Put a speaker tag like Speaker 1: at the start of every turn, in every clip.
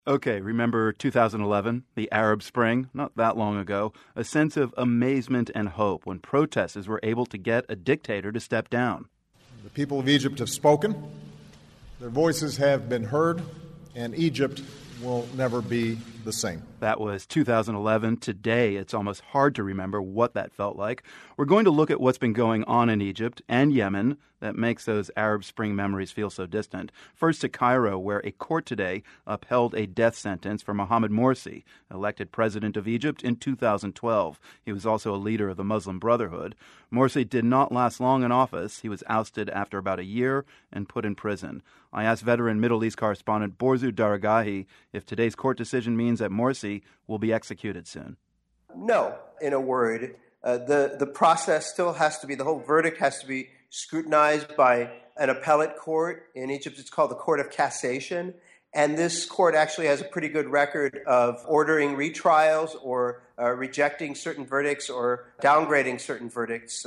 Speaker 1: Okay, remember 2011, the Arab Spring, not that long ago, a sense of amazement and hope when protesters were able to get a dictator to step down.
Speaker 2: The people of Egypt have spoken, their voices have been heard, and Egypt will never be the same.
Speaker 1: That was 2011. Today, it's almost hard to remember what that felt like. We're going to look at what's been going on in Egypt and Yemen that makes those Arab Spring memories feel so distant. First to Cairo, where a court today upheld a death sentence for Mohamed Morsi, elected president of Egypt in 2012. He was also a leader of the Muslim Brotherhood. Morsi did not last long in office. He was ousted after about a year and put in prison. I asked veteran Middle East correspondent Borzou Daragahi if today's court decision means that Morsi will be executed soon.
Speaker 3: No, in a word. The process still has to be, the whole verdict has to be scrutinized by an appellate court. In Egypt, it's called the Court of Cassation. And this court actually has a pretty good record of ordering retrials or rejecting certain verdicts or downgrading certain verdicts.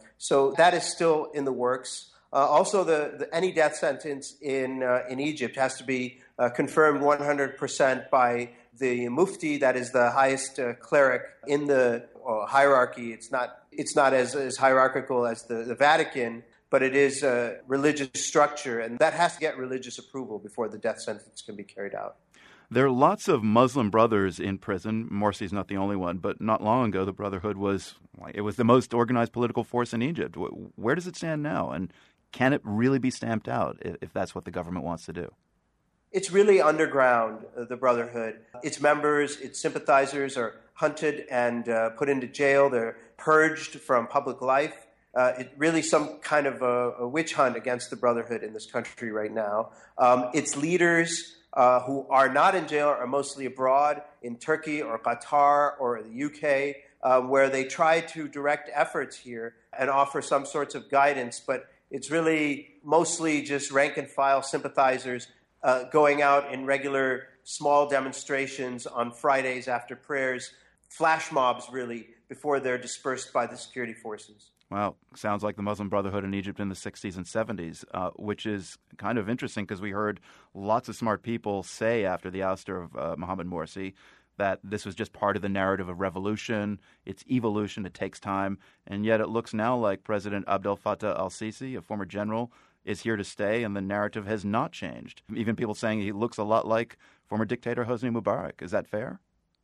Speaker 3: So that is still in the works. Also, any death sentence in Egypt has to be confirmed 100% by the mufti, that is the highest cleric in the hierarchy. It's not as hierarchical as the Vatican, but it is a religious structure, and that has to get religious approval before the death sentence can be carried out.
Speaker 1: There are lots of Muslim brothers in prison. Morsi's not the only one, but not long ago, the Brotherhood was the most organized political force in Egypt. Where does it stand now, and can it really be stamped out if that's what the government wants to do?
Speaker 3: It's really underground, the Brotherhood. Its members, its sympathizers are hunted and put into jail. They're purged from public life. It's really some kind of a witch hunt against the Brotherhood in this country right now. Its leaders who are not in jail are mostly abroad in Turkey or Qatar or the UK, where they try to direct efforts here and offer some sorts of guidance. But it's really mostly just rank-and-file sympathizers going out in regular small demonstrations on Fridays after prayers, flash mobs really, before they're dispersed by the security forces.
Speaker 1: Well, sounds like the Muslim Brotherhood in Egypt in the 60s and 70s, which is kind of interesting because we heard lots of smart people say after the ouster of Mohamed Morsi that this was just part of the narrative of revolution. It's evolution. It takes time. And yet it looks now like President Abdel Fattah al-Sisi, a former general, is here to stay, and the narrative has not changed. Even people saying he looks a lot like former dictator Hosni Mubarak. Is that fair?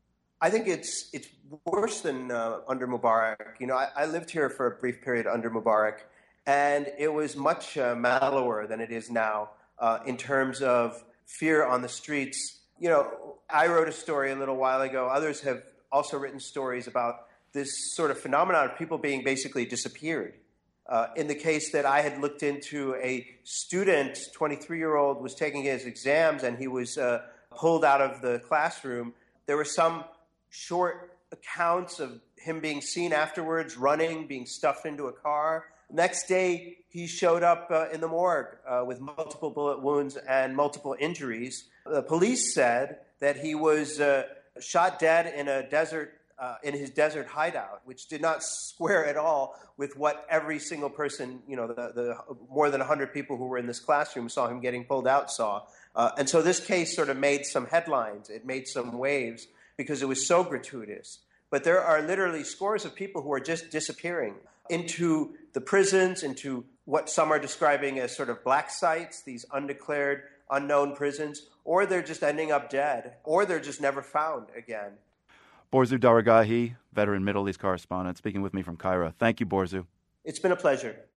Speaker 3: I think it's worse than under Mubarak. You know, I lived here for a brief period under Mubarak, and it was much mellower than it is now in terms of fear on the streets. You know, I wrote a story a little while ago. Others have also written stories about this sort of phenomenon of people being basically disappeared. In the case that I had looked into, a student, 23-year-old, was taking his exams and he was pulled out of the classroom. There were some short accounts of him being seen afterwards, running, being stuffed into a car. Next day, he showed up in the morgue with multiple bullet wounds and multiple injuries. The police said that he was shot dead in a desert in his desert hideout, which did not square at all with what every single person, you know, the more than 100 people who were in this classroom saw him getting pulled out saw. And so this case sort of made some headlines. It made some waves because it was so gratuitous. But there are literally scores of people who are just disappearing into the prisons, into what some are describing as sort of black sites, these undeclared, unknown prisons, or they're just ending up dead, or they're just never found again.
Speaker 1: Borzou Daragahi, veteran Middle East correspondent, speaking with me from Cairo. Thank you, Borzou.
Speaker 3: It's been a pleasure.